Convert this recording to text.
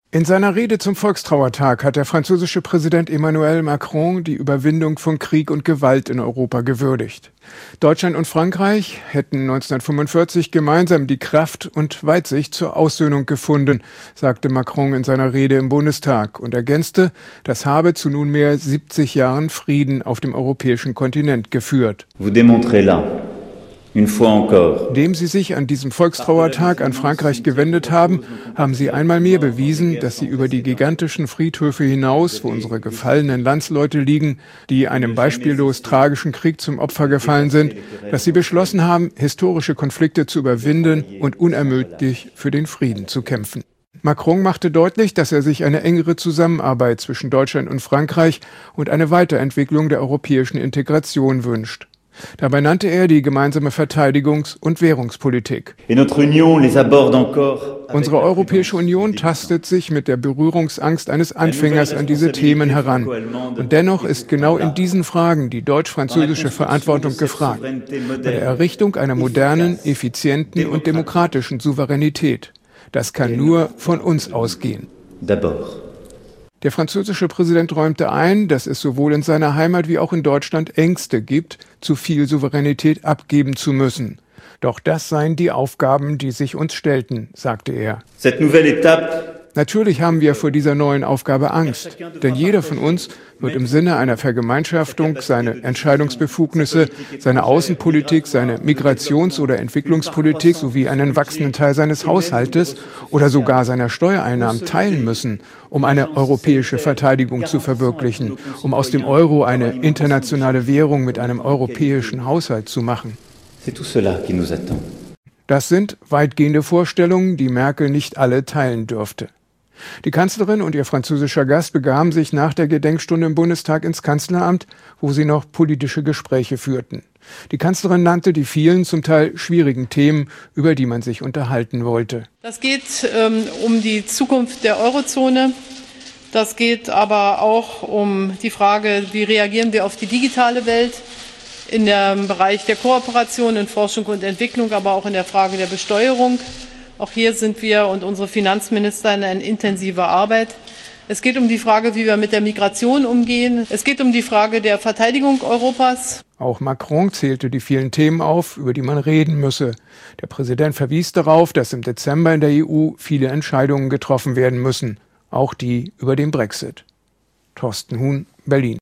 In seiner Rede zum Volkstrauertag hat der französische Präsident Emmanuel Macron die Überwindung von Krieg und Gewalt in Europa gewürdigt. Deutschland und Frankreich hätten 1945 gemeinsam die Kraft und Weitsicht zur Aussöhnung gefunden, sagte Macron in seiner Rede im Bundestag und ergänzte, das habe zu nunmehr 70 Jahren Frieden auf dem europäischen Kontinent geführt. Vous démontrez là. Indem Sie sich an diesem Volkstrauertag an Frankreich gewendet haben, haben Sie einmal mehr bewiesen, dass Sie über die gigantischen Friedhöfe hinaus, wo unsere gefallenen Landsleute liegen, die einem beispiellos tragischen Krieg zum Opfer gefallen sind, dass Sie beschlossen haben, historische Konflikte zu überwinden und unermüdlich für den Frieden zu kämpfen. Macron machte deutlich, dass er sich eine engere Zusammenarbeit zwischen Deutschland und Frankreich und eine Weiterentwicklung der europäischen Integration wünscht. Dabei nannte er die gemeinsame Verteidigungs- und Währungspolitik. Unsere Europäische Union tastet sich mit der Berührungsangst eines Anfängers an diese Themen heran. Und dennoch ist genau in diesen Fragen die deutsch-französische Verantwortung gefragt. Bei der Errichtung einer modernen, effizienten und demokratischen Souveränität. Das kann nur von uns ausgehen. Der französische Präsident räumte ein, dass es sowohl in seiner Heimat wie auch in Deutschland Ängste gibt, zu viel Souveränität abgeben zu müssen. Doch das seien die Aufgaben, die sich uns stellten, sagte er. Natürlich haben wir vor dieser neuen Aufgabe Angst, denn jeder von uns wird im Sinne einer Vergemeinschaftung seine Entscheidungsbefugnisse, seine Außenpolitik, seine Migrations- oder Entwicklungspolitik sowie einen wachsenden Teil seines Haushaltes oder sogar seiner Steuereinnahmen teilen müssen, um eine europäische Verteidigung zu verwirklichen, um aus dem Euro eine internationale Währung mit einem europäischen Haushalt zu machen. Das sind weitgehende Vorstellungen, die Merkel nicht alle teilen dürfte. Die Kanzlerin und ihr französischer Gast begaben sich nach der Gedenkstunde im Bundestag ins Kanzleramt, wo sie noch politische Gespräche führten. Die Kanzlerin nannte die vielen, zum Teil schwierigen Themen, über die man sich unterhalten wollte. Das geht um die Zukunft der Eurozone. Das geht aber auch um die Frage, wie reagieren wir auf die digitale Welt in dem Bereich der Kooperation in Forschung und Entwicklung, aber auch in der Frage der Besteuerung. Auch hier sind wir und unsere Finanzminister in intensiver Arbeit. Es geht um die Frage, wie wir mit der Migration umgehen. Es geht um die Frage der Verteidigung Europas. Auch Macron zählte die vielen Themen auf, über die man reden müsse. Der Präsident verwies darauf, dass im Dezember in der EU viele Entscheidungen getroffen werden müssen, auch die über den Brexit. Thorsten Huhn, Berlin.